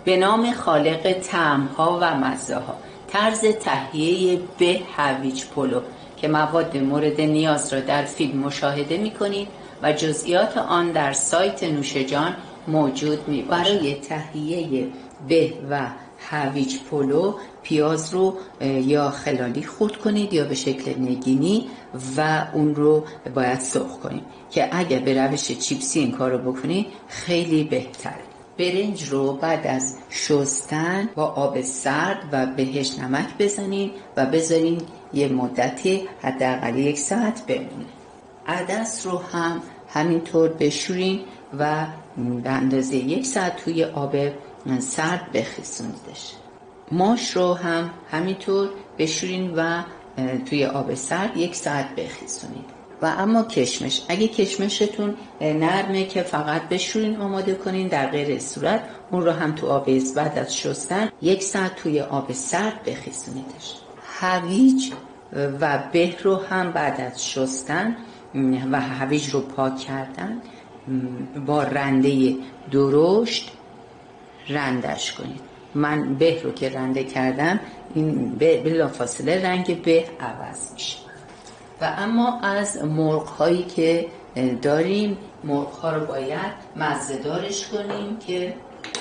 به نام خالق طعم‌ها و مزه‌ها. طرز تهیه به هویج پلو که مواد مورد نیاز را در فیلم مشاهده می‌کنید و جزئیات آن در سایت نوشجان موجود می‌باشد. برای تهیه به و هویج پلو پیاز رو یا خلالی خرد کنید یا به شکل نگینی و اون رو باید سرخ کنید که اگر به روش چیپسی این کار رو بکنید خیلی بهتره. برنج رو بعد از شستن با آب سرد و بهش نمک بزنید و بذارین یه مدتی حداقل 1 ساعت بمونه. عدس رو هم همینطور بشورین و به اندازه 1 ساعت توی آب سرد بخیسوندش. ماش رو هم همینطور بشورین و توی آب سرد 1 ساعت بخیسونید. و اما کشمش، اگه کشمشتون نرمه که فقط بشورین آماده کنین، در غیر صورت اون رو هم تو آب بعد از شستن 1 ساعت توی آب سرد بخیسونیدش. هویج و به رو هم بعد از شستن و هویج رو پاک کردن با رنده درشت رندش کنید. من به رو که رنده کردم این بلافاصله رنگ به عوض میشه. و اما از مرغ هایی که داریم، مرغ ها رو باید مزه دارش کنیم که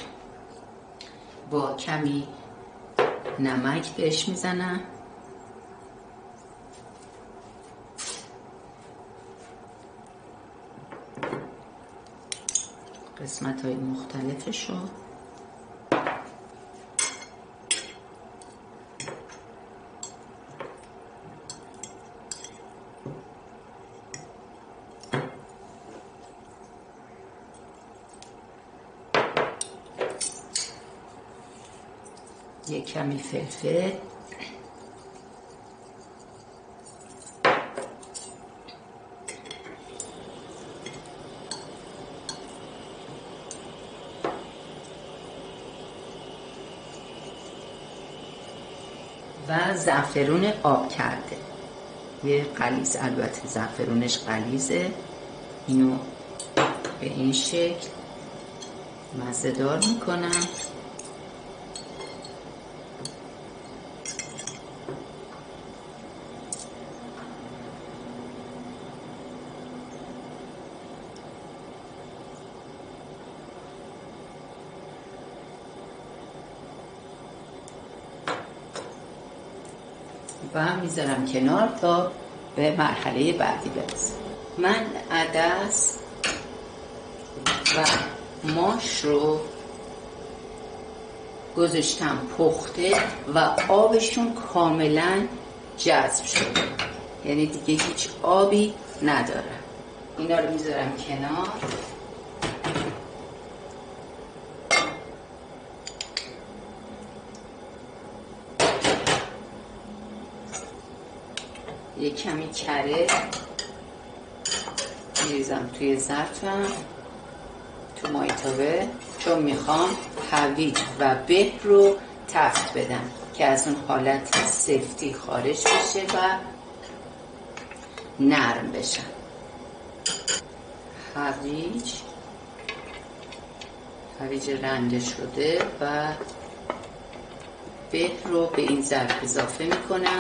با کمی نمک بهش میزنم، قسمت های مختلفش رو یک کمی فلفل، و زعفرون آب کرده، یه غلیظ، البته زعفرونش غلیظه. اینو به این شکل مزه دار میکنم. و میذارم کنار تا به مرحله بعدی برسم. من عدس و ماش رو گذاشتم پخته و آبشون کاملا جذب شده، یعنی دیگه هیچ آبی ندارم. اینا رو میذارم کنار. یک کمی کره میریزم توی ظرفم تو مایتابه، چون میخوام هویج و به رو تفت بدم که از اون حالت سفتی خارج بشه و نرم بشن. هویج رنده شده و به رو به این ظرف اضافه میکنم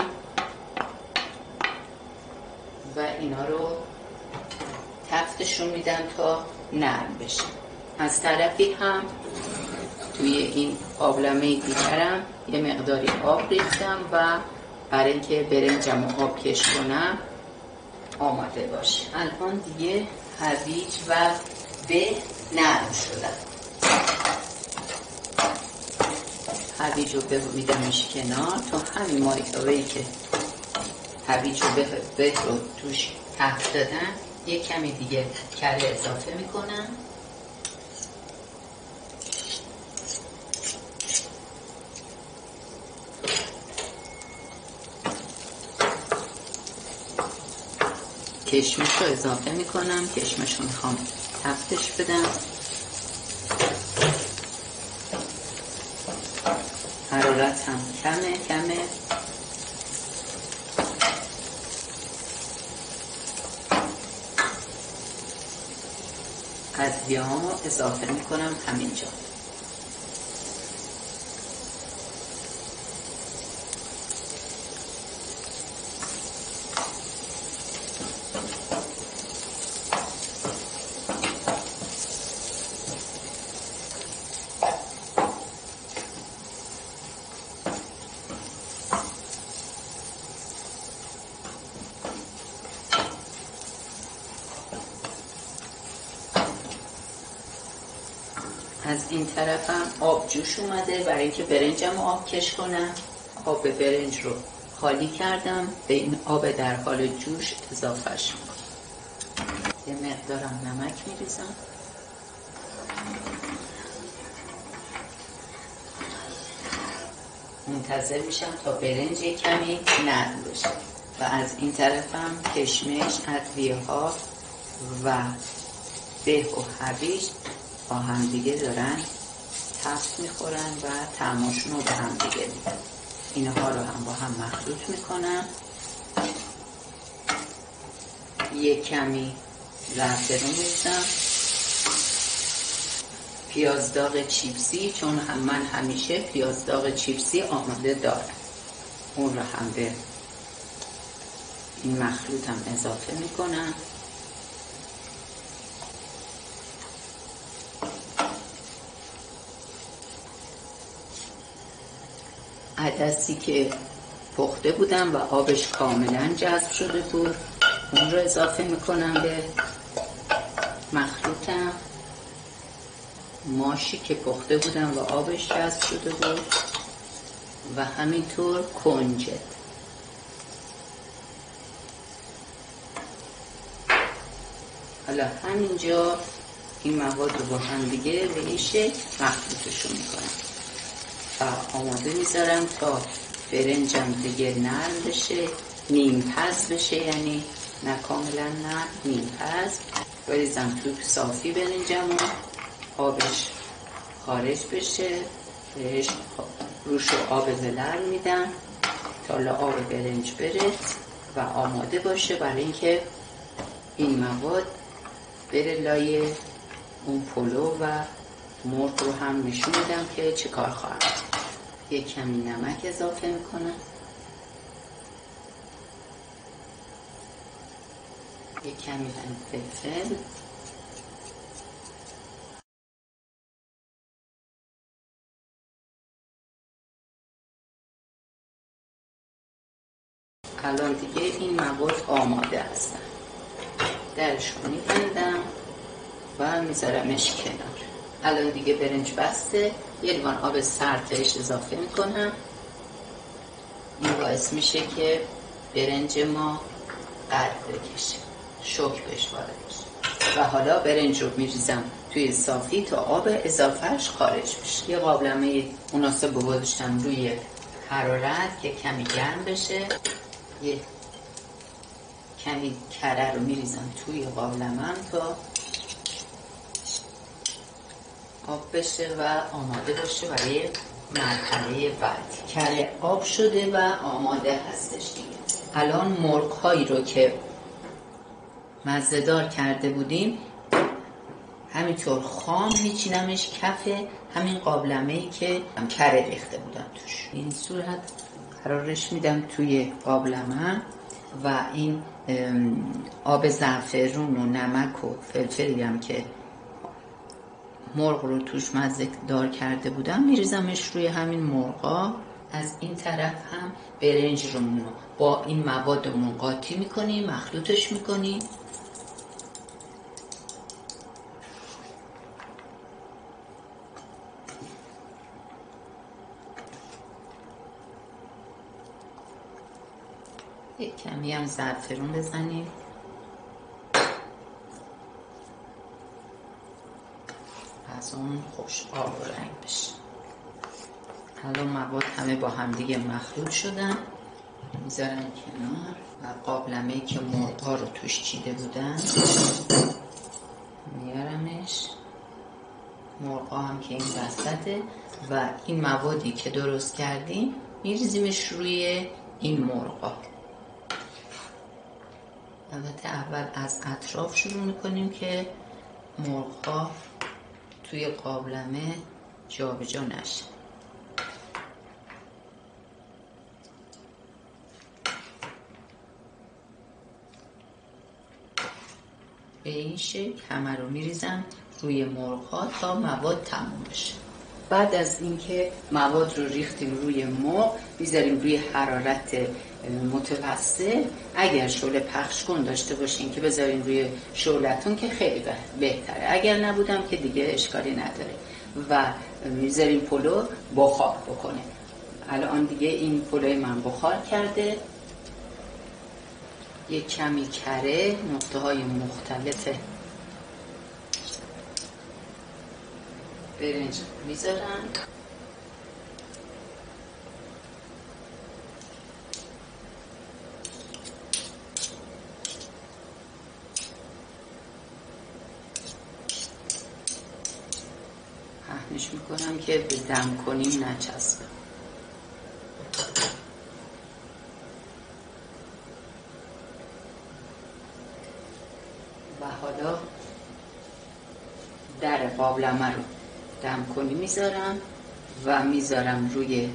و اینا رو تفتشون میدم تا نرم بشه. از طرفی هم توی این آبلمه دیگرم یه مقداری آب ریختم و برای اینکه برنجم رو آب کش کنم آماده باشه. الان دیگه هویج و به نرم شدن. هویج رو میدمش کنار تا همین مایتابه‌ای که هویج رو به رو توش تفت دادن یک کمی دیگه کره اضافه میکنم. کشمش رو اضافه میکنم. کشمش رو میخوام تفتش بدم. حرارت هم کمه. ادویه‌هامو اضافه میکنم همینجا. از این طرف هم آب جوش اومده برای اینکه برنجم آب کش کنم. آب برنج رو خالی کردم، به این آب در حال جوش اضافهش میکنم. یه مقدارم نمک میریزم. منتظر میشم تا برنج کمی نرم بشه و از این طرف هم کشمش، ادویه ها و به و هویج با هم دیگه دارن تفت میخورن و طعمشون رو به هم دیگه میدن. اینها رو هم با هم مخلوط میکنم. یک کمی زعفرون میریزم، پیاز داغ چیپسی، چون من همیشه پیاز داغ چیپسی آماده دارم، اون رو هم به این مخلوطم اضافه میکنم. عدسی که پخته بودم و آبش کاملا جذب شده بود، اون رو اضافه میکنم به مخلوطم. ماشی که پخته بودم و آبش جذب شده بود و همینطور کنجد. حالا همینجا این مواد رو با هم دیگه به این شکل مخلوطشون میکنم و آماده میذارم تا برنجم دیگه نرم بشه، نیم پز بشه، یعنی نه کاملا نرم، نیم پز. بریزم تو صافی برنجم و آبش خارج بشه، بهش روش آب ولر میدم تا آب برنج بره و آماده باشه برای اینکه این مواد بره لای اون پلو و مرغ رو هم نشون میدم که چه کار خواهم. یک کمی نمک اضافه میکنم، یک کمی فلفل، الان دیگه این مواد آماده هستن. درش رو میبندم و میذارمش کنار. الان دیگه برنج بسته. یه لیوان آب سرد بهش اضافه میکنم. این باعث میشه که برنج ما قد بکشه، شوک بهش وارد بشه. و حالا برنج رو میریزم توی صافی تا آب اضافهش خارج بشه. یه قابلمه مناسب گذاشتم روی حرارت که کمی گرم بشه. یه کمی کره رو میریزم توی قابلمه‌ام تا آب بشه و آماده باشه برای مرحله بعد. کره آب شده و آماده هستش دیگه. الان مرغ هایی رو که مزه‌دار کرده بودیم همینطور خام میچینمش کف همین قابلمه‌ای که کره ریخته بودم توش. این صورت قرارش میدم توی قابلمه و این آب زعفرون و نمک و فلفلی هم که مرغ رو توش مزه دار کرده بودم میریزمش روی همین مرغا. از این طرف هم برنج رو با این موادمون قاطی میکنیم، مخلوطش میکنیم. یک کمی هم زعفرون بزنیم. از اون خوش آب و رنگ بشه. الان مواد همه با هم دیگه مخلوط شدن. میذارم کنار و قابلمه‌ای که مرغ‌ها رو توش چیده بودن میارمش. مرغ‌ها هم که این وسطه و این موادی که درست کردیم میریزیمش روی این مرغ‌ها. البته اول از اطراف شروع میکنیم که مرغ‌ها توی قابلمه جابجا نشه. به این شکل همه رو میریزم روی مرغ‌ها تا مواد تموم بشه. بعد از اینکه مواد رو ریختیم روی مرغ میذاریم روی حرارت متوسط. اگر شعله پخش کن داشته باشین که بذارین روی شعلتون که خیلی بهتره، اگر نبودم که دیگه اشکالی نداره. و میذاریم پلو بخار بکنه. الان دیگه این پلوی من بخار کرده. یک کمی کره نقطه های مختلف برنج میذارم. پهنش میکنم که به دم کنیم نچسبه. و حالا در قابلمه رو دم کنی میذارم و میذارم روی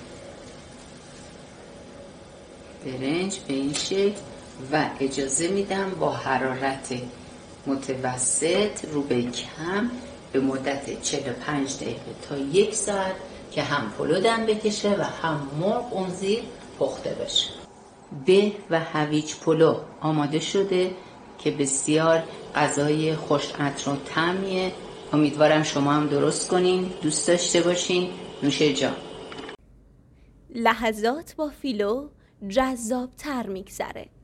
برنج به این شکل و اجازه میدم با حرارت متوسط رو به کم به مدت 45 دقیقه تا 1 ساعت که هم پلو دم بکشه و هم مرغ اون زیر پخته بشه. به و هویج پلو آماده شده که بسیار غذای خوش عطر و طعمیه. امیدوارم شما هم درست کنین، دوست داشته باشین. نوش جان. لحظات با فیلو جذاب‌تر میگذره.